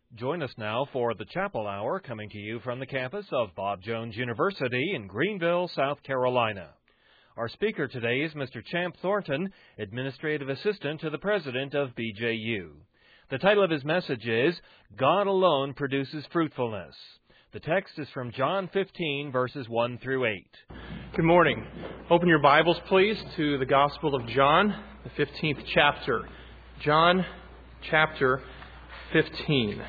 Join us now for the Chapel Hour, coming to you from the campus of Bob Jones University in Greenville, South Carolina. Our speaker today is Mr. Champ Thornton, Administrative Assistant to the President of BJU. The title of his message is, God Alone Produces Fruitfulness. The text is from John 15, verses 1 through 8. Good morning. Open your Bibles, please, to the Gospel of John, the 15th chapter. John chapter 15.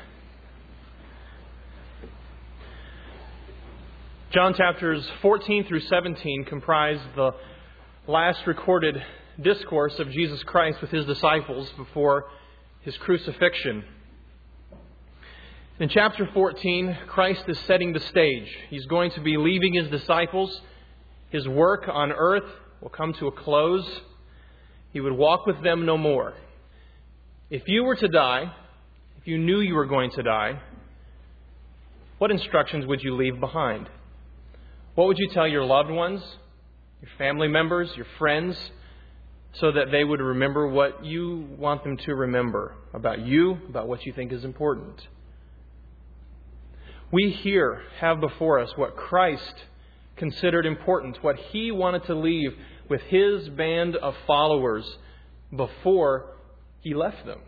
John chapters 14 through 17 comprise the last recorded discourse of Jesus Christ with His disciples before His crucifixion. In chapter 14, Christ is setting the stage. He's going to be leaving His disciples. His work on earth will come to a close. He would walk with them no more. If you were to die, if you knew you were going to die, what instructions would you leave behind? What would you tell your loved ones, your family members, your friends, so that they would remember what you want them to remember about you, about what you think is important? We here have before us what Christ considered important, what He wanted to leave with His band of followers before He left them.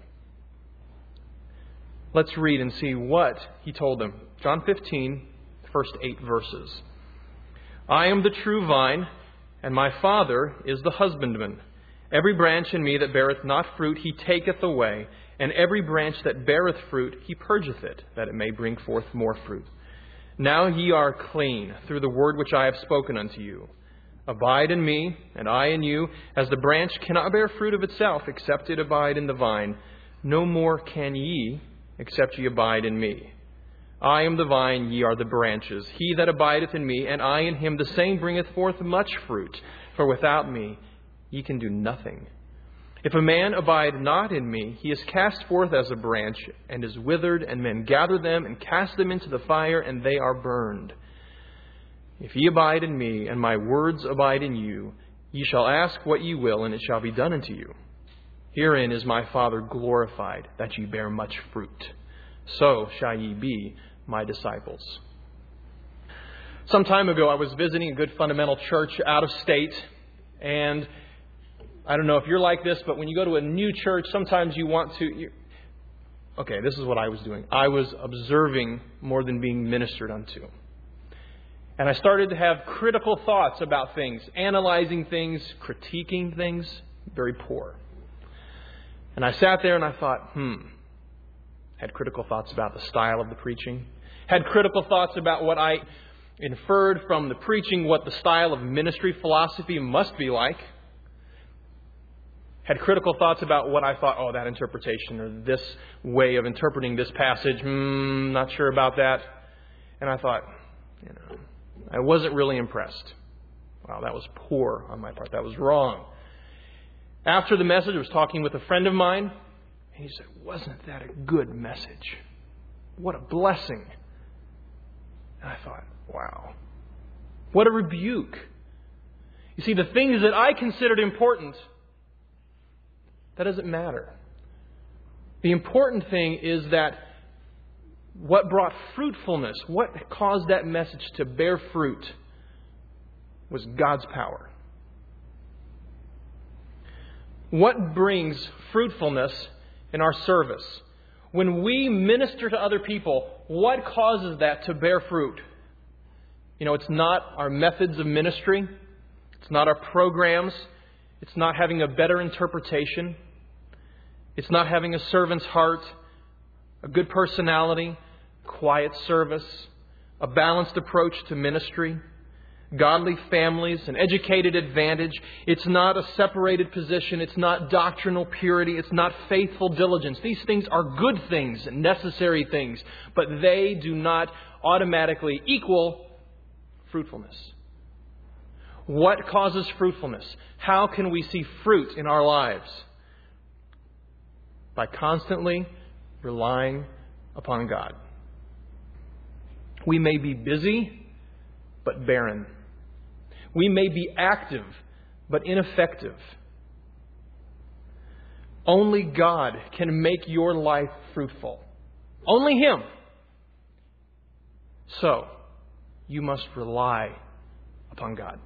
Let's read and see what He told them. John 15, first 8 verses. I am the true vine, and my Father is the husbandman. Every branch in me that beareth not fruit, He taketh away, and every branch that beareth fruit, He purgeth it, that it may bring forth more fruit. Now ye are clean through the word which I have spoken unto you. Abide in me, and I in you, as the branch cannot bear fruit of itself, except it abide in the vine. No more can ye, except ye abide in me. I am the vine, ye are the branches. He that abideth in me, and I in him, the same bringeth forth much fruit. For without me ye can do nothing. If a man abide not in me, he is cast forth as a branch, and is withered, and men gather them, and cast them into the fire, and they are burned. If ye abide in me, and my words abide in you, ye shall ask what ye will, and it shall be done unto you. Herein is my Father glorified, that ye bear much fruit. So shall ye be my disciples. Some time ago, I was visiting a good fundamental church out of state, and I don't know if you're like this, but when you go to a new church, sometimes you want to... Okay, this is what I was doing. I was observing more than being ministered unto. And I started to have critical thoughts about things, analyzing things, critiquing things. Very poor. And I sat there and I thought, Had critical thoughts about the style of the preaching. Had critical thoughts about what I inferred from the preaching, what the style of ministry philosophy must be like. Had critical thoughts about what I thought, that interpretation or this way of interpreting this passage, not sure about that. And I thought, I wasn't really impressed. Wow, that was poor on my part. That was wrong. After the message, I was talking with a friend of mine, and he said, wasn't that a good message? What a blessing. And I thought, wow, what a rebuke. You see, the things that I considered important, that doesn't matter. The important thing is that what brought fruitfulness, what caused that message to bear fruit, was God's power. What brings fruitfulness in our service? When we minister to other people, what causes that to bear fruit? It's not our methods of ministry. It's not our programs. It's not having a better interpretation. It's not having a servant's heart, a good personality, quiet service, a balanced approach to ministry, godly families, an educated advantage. It's not a separated position. It's not doctrinal purity. It's not faithful diligence. These things are good things, necessary things, but they do not automatically equal fruitfulness. What causes fruitfulness? How can we see fruit in our lives? By constantly relying upon God. We may be busy, but barren. We may be active, but ineffective. Only God can make your life fruitful. Only Him. So, you must rely upon God.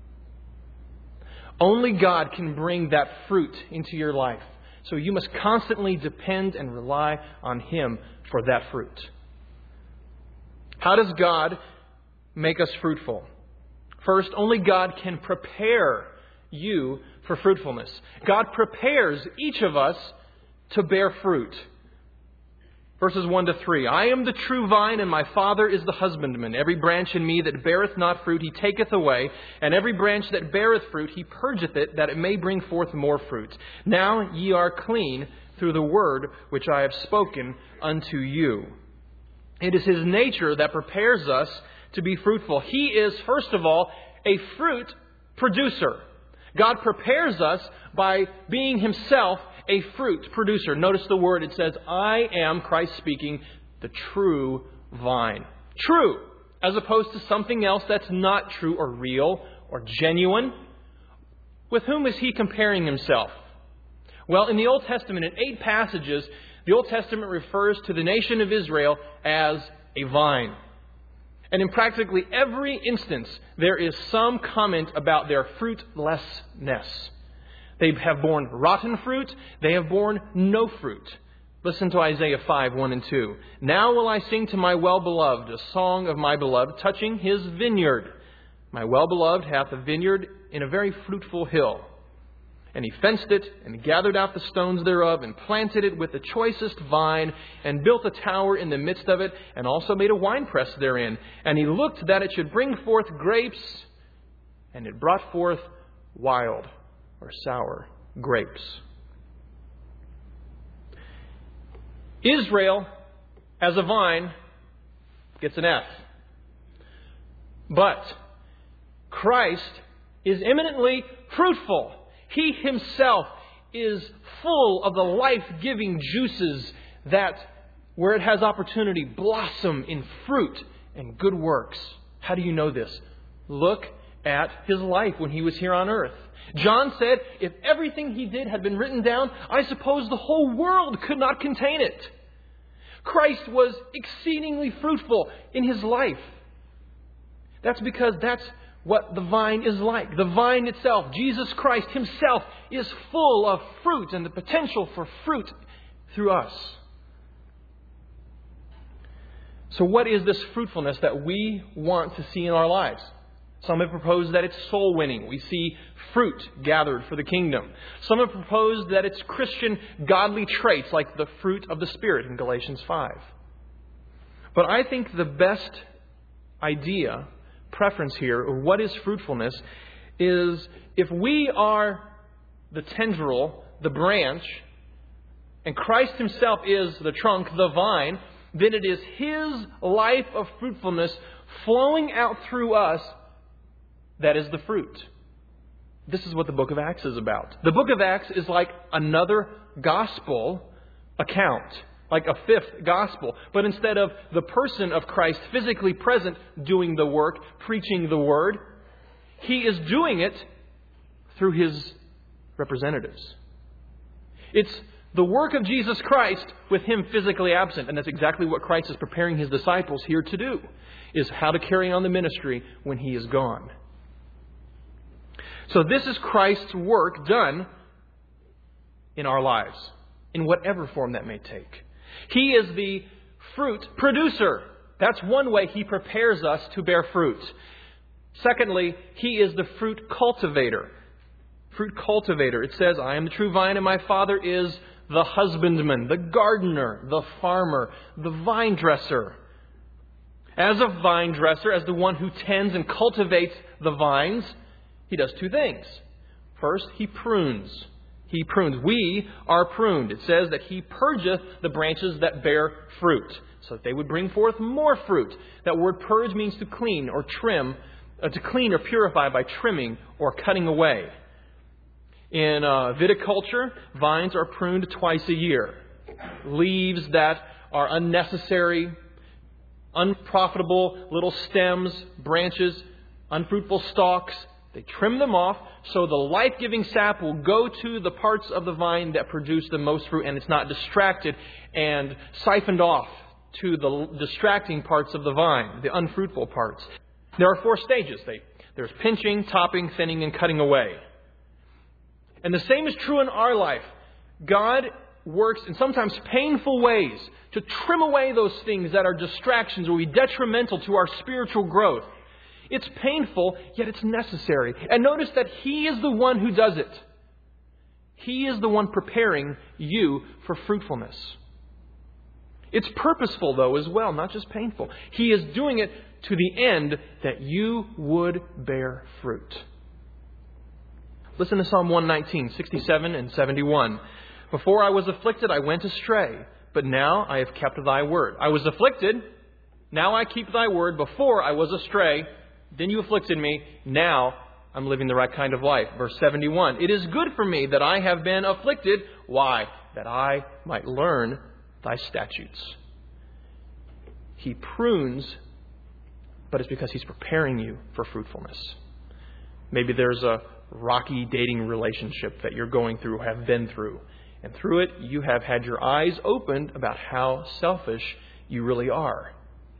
Only God can bring that fruit into your life. So you must constantly depend and rely on Him for that fruit. How does God make us fruitful? First, only God can prepare you for fruitfulness. God prepares each of us to bear fruit. Verses 1 to 3. I am the true vine, and my Father is the husbandman. Every branch in me that beareth not fruit, He taketh away. And every branch that beareth fruit, He purgeth it, that it may bring forth more fruit. Now ye are clean through the word which I have spoken unto you. It is His nature that prepares us to be fruitful. He is, first of all, a fruit producer. God prepares us by being Himself a fruit producer. Notice the word. It says, I am, Christ speaking, the true vine. True, as opposed to something else that's not true or real or genuine. With whom is He comparing Himself? Well, in the Old Testament, in 8 passages, the Old Testament refers to the nation of Israel as a vine. And in practically every instance, there is some comment about their fruitlessness. They have borne rotten fruit. They have borne no fruit. Listen to Isaiah 5, 1 and 2. Now will I sing to my well-beloved a song of my beloved touching his vineyard. My well-beloved hath a vineyard in a very fruitful hill. And he fenced it, and gathered out the stones thereof, and planted it with the choicest vine, and built a tower in the midst of it, and also made a winepress therein. And he looked that it should bring forth grapes, and it brought forth wild or sour grapes. Israel, as a vine, gets an F. But Christ is eminently fruitful. He Himself is full of the life-giving juices that, where it has opportunity, blossom in fruit and good works. How do you know this? Look at His life when He was here on earth. John said, if everything He did had been written down, I suppose the whole world could not contain it. Christ was exceedingly fruitful in His life. That's because that's what the vine is like. The vine itself, Jesus Christ Himself, is full of fruit and the potential for fruit through us. So what is this fruitfulness that we want to see in our lives? Some have proposed that it's soul winning. We see fruit gathered for the kingdom. Some have proposed that it's Christian godly traits like the fruit of the Spirit in Galatians 5. But I think the best preference here of what is fruitfulness is if we are the tendril, the branch, and Christ Himself is the trunk, the vine, then it is His life of fruitfulness flowing out through us that is the fruit. This is what the book of Acts is about. The book of Acts is like another gospel account, like a fifth gospel. But instead of the person of Christ physically present doing the work, preaching the word, He is doing it through His representatives. It's the work of Jesus Christ with Him physically absent. And that's exactly what Christ is preparing His disciples here to do, is how to carry on the ministry when He is gone. So this is Christ's work done in our lives, in whatever form that may take. He is the fruit producer. That's one way He prepares us to bear fruit. Secondly, He is the fruit cultivator. Fruit cultivator. It says, I am the true vine and my Father is the husbandman, the gardener, the farmer, the vine dresser. As a vine dresser, as the one who tends and cultivates the vines, He does two things. First, He prunes. He prunes. We are pruned. It says that He purgeth the branches that bear fruit, so that they would bring forth more fruit. That word purge means to clean or trim, to clean or purify by trimming or cutting away. In viticulture, vines are pruned twice a year. Leaves that are unnecessary, unprofitable little stems, branches, unfruitful stalks, they trim them off so the life-giving sap will go to the parts of the vine that produce the most fruit, and it's not distracted and siphoned off to the distracting parts of the vine, the unfruitful parts. There are 4 stages. There's pinching, topping, thinning, and cutting away. And the same is true in our life. God works in sometimes painful ways to trim away those things that are distractions or be detrimental to our spiritual growth. It's painful, yet it's necessary. And notice that He is the one who does it. He is the one preparing you for fruitfulness. It's purposeful, though, as well, not just painful. He is doing it to the end that you would bear fruit. Listen to Psalm 119, 67 and 71. Before I was afflicted, I went astray, but now I have kept Thy word. I was afflicted, now I keep Thy word. Before I was astray, then You afflicted me, now I'm living the right kind of life. Verse 71, it is good for me that I have been afflicted. Why? That I might learn Thy statutes. He prunes, but it's because He's preparing you for fruitfulness. Maybe there's a rocky dating relationship that you're going through, have been through. And through it, you have had your eyes opened about how selfish you really are.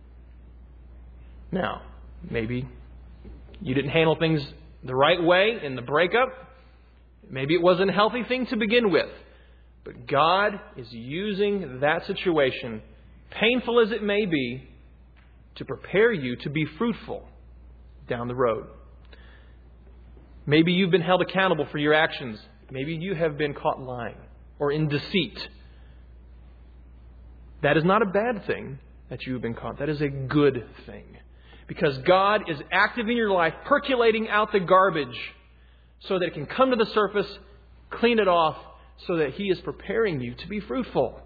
Now, maybe you didn't handle things the right way in the breakup. Maybe it wasn't a healthy thing to begin with. But God is using that situation, painful as it may be, to prepare you to be fruitful down the road. Maybe you've been held accountable for your actions. Maybe you have been caught lying or in deceit. That is not a bad thing that you have been caught. That is a good thing. Because God is active in your life, percolating out the garbage so that it can come to the surface, clean it off, so that He is preparing you to be fruitful.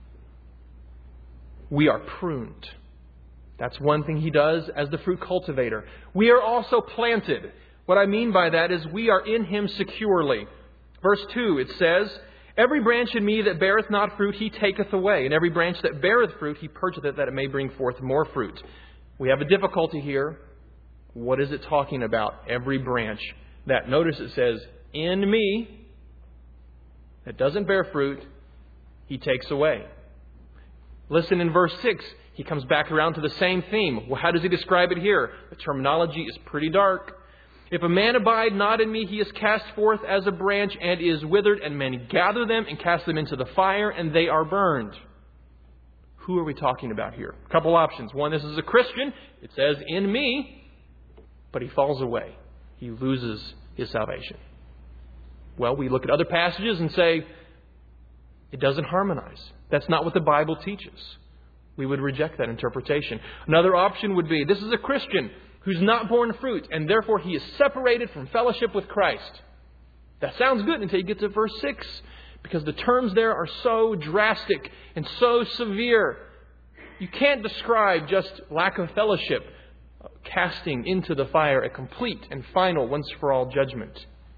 We are pruned. That's one thing He does as the fruit cultivator. We are also planted. What I mean by that is we are in Him securely. Verse 2, it says, every branch in me that beareth not fruit, He taketh away. And every branch that beareth fruit, He purgeth it, that it may bring forth more fruit. We have a difficulty here. What is it talking about? Every branch. That, notice it says, in me, that doesn't bear fruit, He takes away. Listen in verse 6. He comes back around to the same theme. Well, how does He describe it here? The terminology is pretty dark. If a man abide not in me, he is cast forth as a branch and is withered, and men gather them and cast them into the fire, and they are burned. Who are we talking about here? A couple options. One, this is a Christian. It says, in me, but he falls away. He loses his salvation. Well, we look at other passages and say, it doesn't harmonize. That's not what the Bible teaches. We would reject that interpretation. Another option would be, this is a Christian who's not borne fruit, and therefore he is separated from fellowship with Christ. That sounds good until you get to verse 6, because the terms there are so drastic and so severe. You can't describe just lack of fellowship, casting into the fire a complete and final, once for all judgment.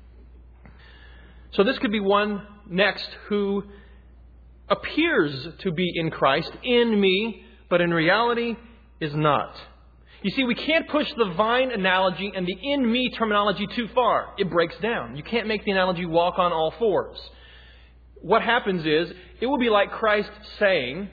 So this could be one next who appears to be in Christ, in me, but in reality is not. You see, we can't push the vine analogy and the in me terminology too far. It breaks down. You can't make the analogy walk on all fours. What happens is, it will be like Christ saying,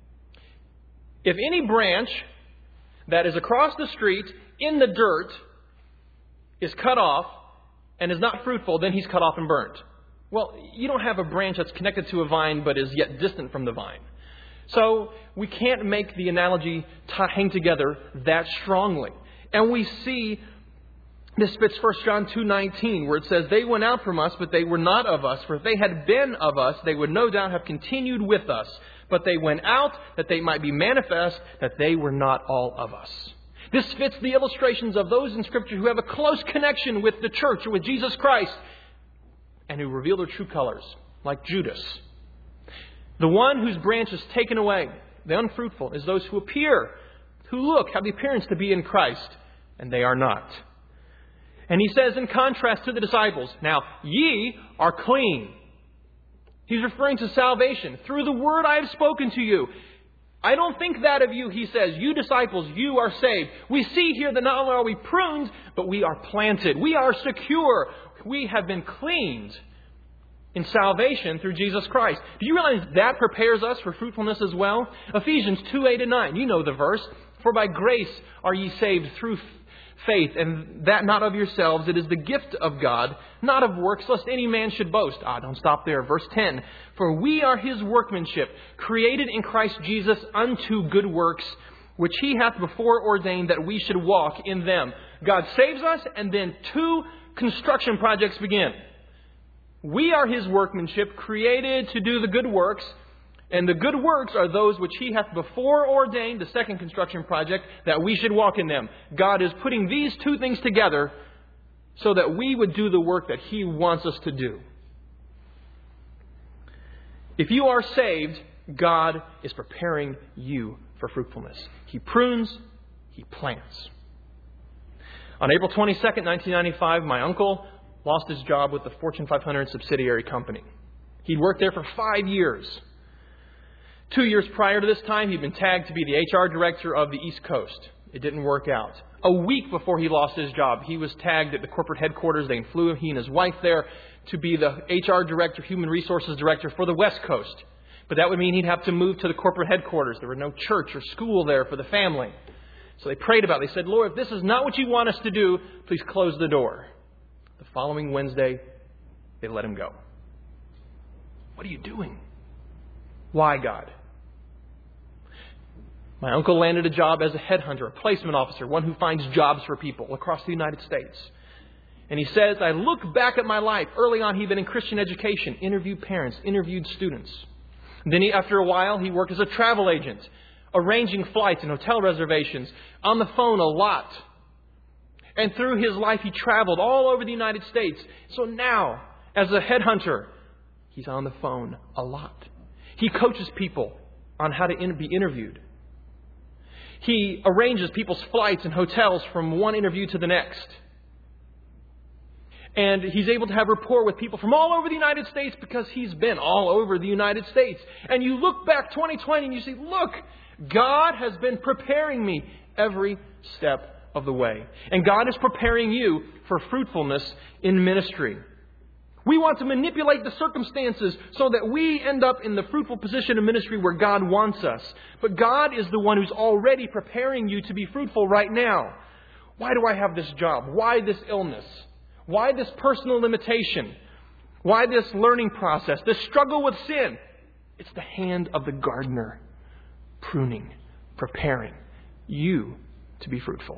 if any branch that is across the street in the dirt is cut off and is not fruitful, then he's cut off and burnt. Well, you don't have a branch that's connected to a vine but is yet distant from the vine. So we can't make the analogy hang together that strongly. And we see this fits 1 John 2:19, where it says, they went out from us, but they were not of us. For if they had been of us, they would no doubt have continued with us. But they went out that they might be manifest that they were not all of us. This fits the illustrations of those in Scripture who have a close connection with the church or with Jesus Christ and who reveal their true colors, like Judas. The one whose branch is taken away, the unfruitful, is those who appear, who look, have the appearance to be in Christ, and they are not. And he says in contrast to the disciples, now, ye are clean. He's referring to salvation. Through the word I have spoken to you. I don't think that of you, he says. You disciples, you are saved. We see here that not only are we pruned, but we are planted. We are secure. We have been cleaned. in salvation through Jesus Christ. Do you realize that prepares us for fruitfulness as well? Ephesians 2:8-9. You know the verse. For by grace are ye saved through faith, and that not of yourselves. It is the gift of God, not of works, lest any man should boast. Don't stop there. Verse 10. For we are His workmanship, created in Christ Jesus unto good works, which He hath before ordained that we should walk in them. God saves us, and then 2 construction projects begin. We are His workmanship, created to do the good works, and the good works are those which He hath before ordained, the second construction project, that we should walk in them. God is putting these 2 things together so that we would do the work that He wants us to do. If you are saved, God is preparing you for fruitfulness. He prunes, He plants. On April 22nd, 1995, my uncle lost his job with the Fortune 500 subsidiary company. He'd worked there for 5 years. 2 years prior to this time, he'd been tagged to be the HR director of the East Coast. It didn't work out. A week before he lost his job, he was tagged at the corporate headquarters. They flew he and his wife there to be the HR director, human resources director for the West Coast. But that would mean he'd have to move to the corporate headquarters. There were no church or school there for the family. So they prayed about it. They said, Lord, if this is not what you want us to do, please close the door. The following Wednesday, they let him go. What are you doing? Why, God? My uncle landed a job as a headhunter, a placement officer, one who finds jobs for people across the United States. And he says, I look back at my life. Early on, he'd been in Christian education, interviewed parents, interviewed students. And then after a while, he worked as a travel agent, arranging flights and hotel reservations, on the phone a lot. And through his life, he traveled all over the United States. So now, as a headhunter, he's on the phone a lot. He coaches people on how to be interviewed. He arranges people's flights and hotels from one interview to the next. And he's able to have rapport with people from all over the United States because he's been all over the United States. And you look back 2020 and you say, look, God has been preparing me every step of the way. And God is preparing you for fruitfulness in ministry. We want to manipulate the circumstances so that we end up in the fruitful position of ministry where God wants us. But God is the one who's already preparing you to be fruitful right now. Why do I have this job? Why this illness? Why this personal limitation? Why this learning process? This struggle with sin? It's the hand of the gardener pruning, preparing you to be fruitful.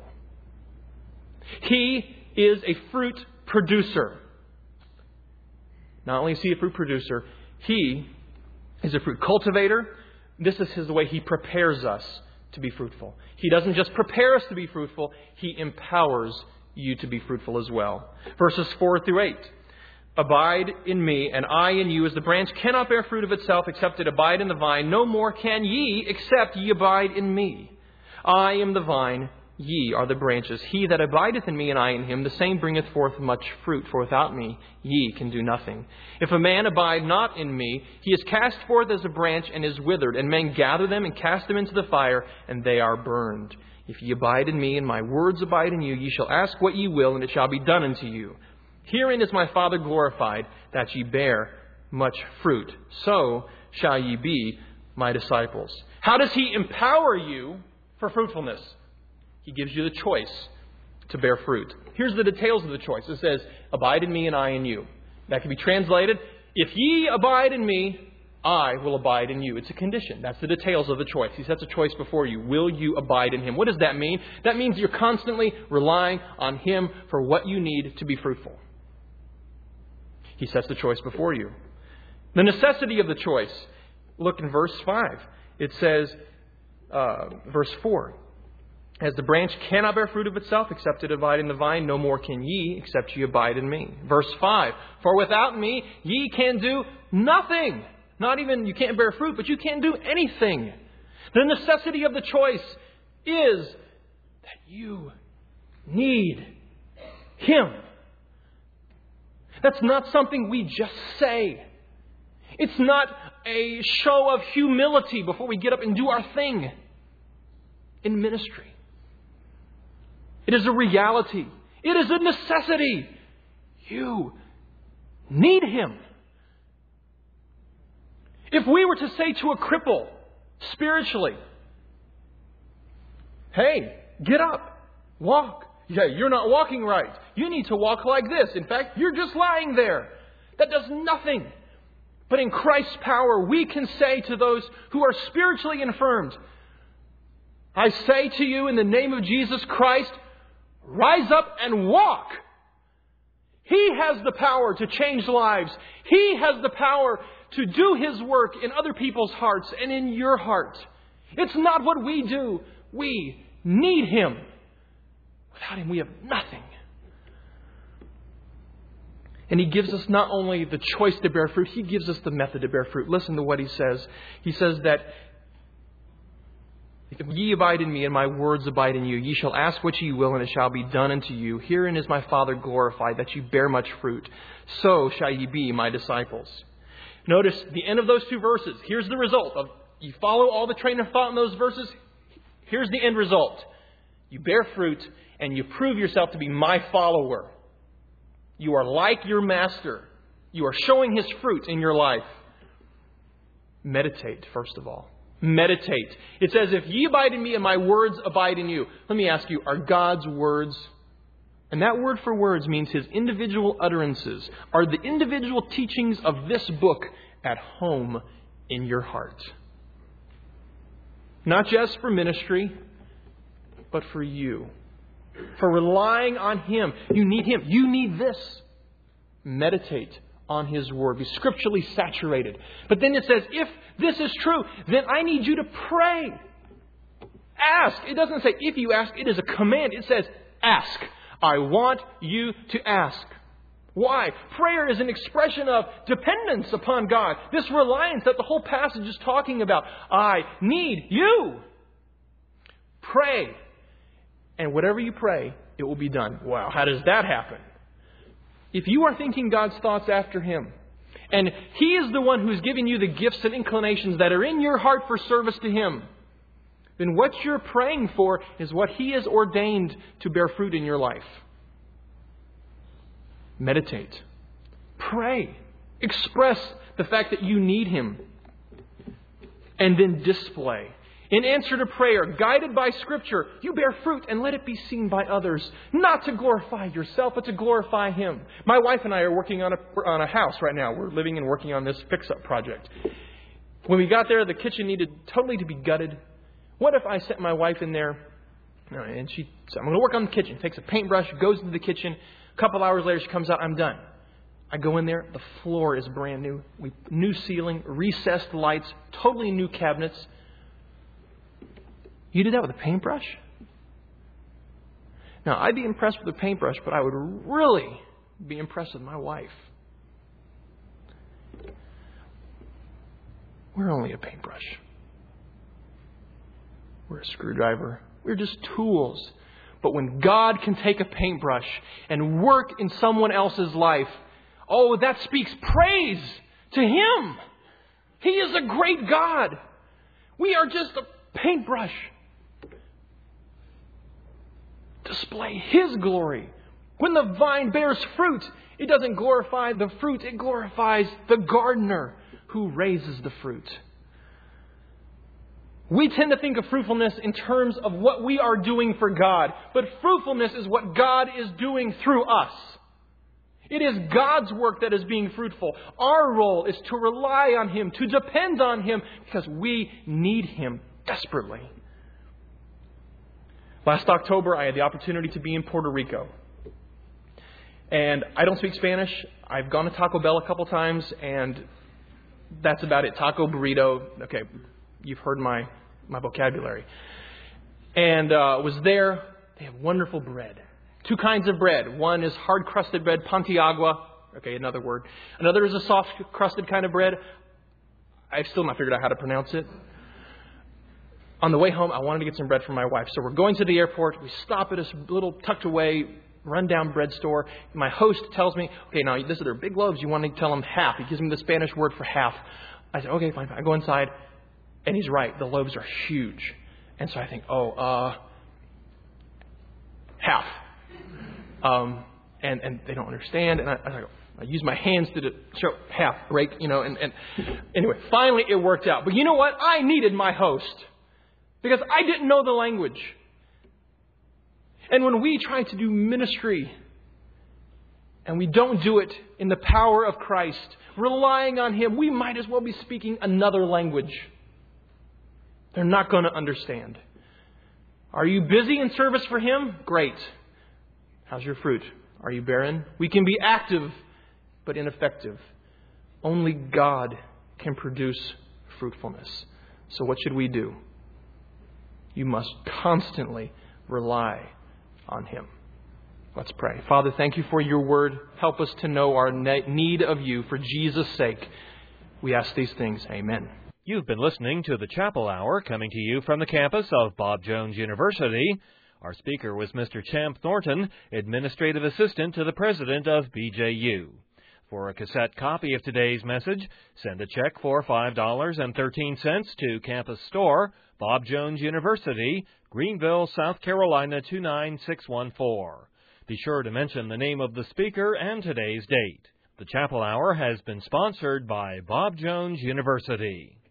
He is a fruit producer. Not only is He a fruit producer, He is a fruit cultivator. This is the way He prepares us to be fruitful. He doesn't just prepare us to be fruitful, He empowers you to be fruitful as well. Verses 4-8. Abide in me, and I in you, as the branch cannot bear fruit of itself except it abide in the vine. No more can ye, except ye abide in me. I am the vine, ye are the branches. He that abideth in me, and I in him, the same bringeth forth much fruit. For without me ye can do nothing. If a man abide not in me, he is cast forth as a branch and is withered. And men gather them and cast them into the fire, and they are burned. If ye abide in me, and my words abide in you, ye shall ask what ye will, and it shall be done unto you. Herein is my Father glorified, that ye bear much fruit. So shall ye be my disciples. How does He empower you for fruitfulness? He gives you the choice to bear fruit. Here's the details of the choice. It says, abide in me and I in you. That can be translated, if ye abide in me, I will abide in you. It's a condition. That's the details of the choice. He sets a choice before you. Will you abide in Him? What does that mean? That means you're constantly relying on Him for what you need to be fruitful. He sets the choice before you. The necessity of the choice. Look in verse 5. It says, verse 4. As the branch cannot bear fruit of itself, except it abide in the vine, no more can ye, except ye abide in me. Verse 5. For without me, ye can do nothing. Not even, you can't bear fruit, but you can't do anything. The necessity of the choice is that you need Him. That's not something we just say. It's not a show of humility before we get up and do our thing in ministry. It is a reality. It is a necessity. You need Him If we were to say to a cripple, spiritually, hey, get up, walk. Yeah, you're not walking right. You need to walk like this. In fact, you're just lying there. That does nothing. But in Christ's power, we can say to those who are spiritually infirmed, I say to you in the name of Jesus Christ, rise up and walk. He has the power to change lives. He has the power to do His work in other people's hearts and in your heart. It's not what we do. We need Him. Without Him, we have nothing. And He gives us not only the choice to bear fruit, He gives us the method to bear fruit. Listen to what He says. He says that if ye abide in me and my words abide in you, ye shall ask what ye will, and it shall be done unto you. Herein is my Father glorified, that ye bear much fruit. So shall ye be my disciples. Notice the end of those two verses. Here's the result. You follow all the train of thought in those verses. Here's the end result. You bear fruit and you prove yourself to be my follower. You are like your master. You are showing His fruit in your life. Meditate, first of all. Meditate. It says, if ye abide in me and my words abide in you. Let me ask you, are God's words, and that word for words means His individual utterances, are the individual teachings of this book at home in your heart? Not just for ministry, but for you. For relying on Him. You need Him. You need this. Meditate on His Word. Be scripturally saturated. But then it says, if this is true, then I need you to pray. Ask. It doesn't say if you ask. It is a command. It says ask. I want you to ask. Why? Prayer is an expression of dependence upon God. This reliance that the whole passage is talking about. I need you. Pray. And whatever you pray, it will be done. Wow, how does that happen? If you are thinking God's thoughts after Him, and He is the one who's giving you the gifts and inclinations that are in your heart for service to Him, then what you're praying for is what He has ordained to bear fruit in your life. Meditate. Pray. Express the fact that you need Him. And then display. In answer to prayer, guided by Scripture, you bear fruit and let it be seen by others. Not to glorify yourself, but to glorify Him. My wife and I are working on a house right now. We're living and working on this fix-up project. When we got there, the kitchen needed totally to be gutted. What if I sent my wife in there and she said, I'm going to work on the kitchen. Takes a paintbrush, goes into the kitchen. A couple hours later, she comes out, I'm done. I go in there, the floor is brand new. New ceiling, recessed lights, totally new cabinets. You did that with a paintbrush? Now, I'd be impressed with a paintbrush, but I would really be impressed with my wife. We're only a paintbrush. We're a screwdriver. We're just tools. But when God can take a paintbrush and work in someone else's life, oh, that speaks praise to Him. He is a great God. We are just a paintbrush. Display His glory. When the vine bears fruit, it doesn't glorify the fruit. It glorifies the gardener who raises the fruit. We tend to think of fruitfulness in terms of what we are doing for God. But fruitfulness is what God is doing through us. It is God's work that is being fruitful. Our role is to rely on Him, to depend on Him, because we need Him desperately. Last October, I had the opportunity to be in Puerto Rico. And I don't speak Spanish. I've gone to Taco Bell a couple times, and that's about it. Taco, burrito. Okay, you've heard my vocabulary. And was there. They have wonderful bread. Two kinds of bread. One is hard-crusted bread, pantiagua. Okay, another word. Another is a soft-crusted kind of bread. I've still not figured out how to pronounce it. On the way home, I wanted to get some bread for my wife. So we're going to the airport. We stop at a little tucked away, run-down bread store. My host tells me, okay, now this are their big loaves. You want to tell them half. He gives me the Spanish word for half. I said, okay, fine. I go inside, and he's right. The loaves are huge. And so I think, half. And they don't understand. And I go, I used my hands to show half break, and anyway, finally it worked out. But you know what? I needed my host because I didn't know the language. And when we try to do ministry and we don't do it in the power of Christ, relying on Him, we might as well be speaking another language. They're not going to understand. Are you busy in service for Him? Great. How's your fruit? Are you barren? We can be active, but ineffective. Only God can produce fruitfulness. So what should we do? You must constantly rely on Him. Let's pray. Father, thank You for Your word. Help us to know our need of You for Jesus' sake. We ask these things. Amen. You've been listening to the Chapel Hour, coming to you from the campus of Bob Jones University. Our speaker was Mr. Champ Thornton, Administrative Assistant to the President of BJU. For a cassette copy of today's message, send a check for $5.13 to Campus Store, Bob Jones University, Greenville, South Carolina 29614. Be sure to mention the name of the speaker and today's date. The Chapel Hour has been sponsored by Bob Jones University.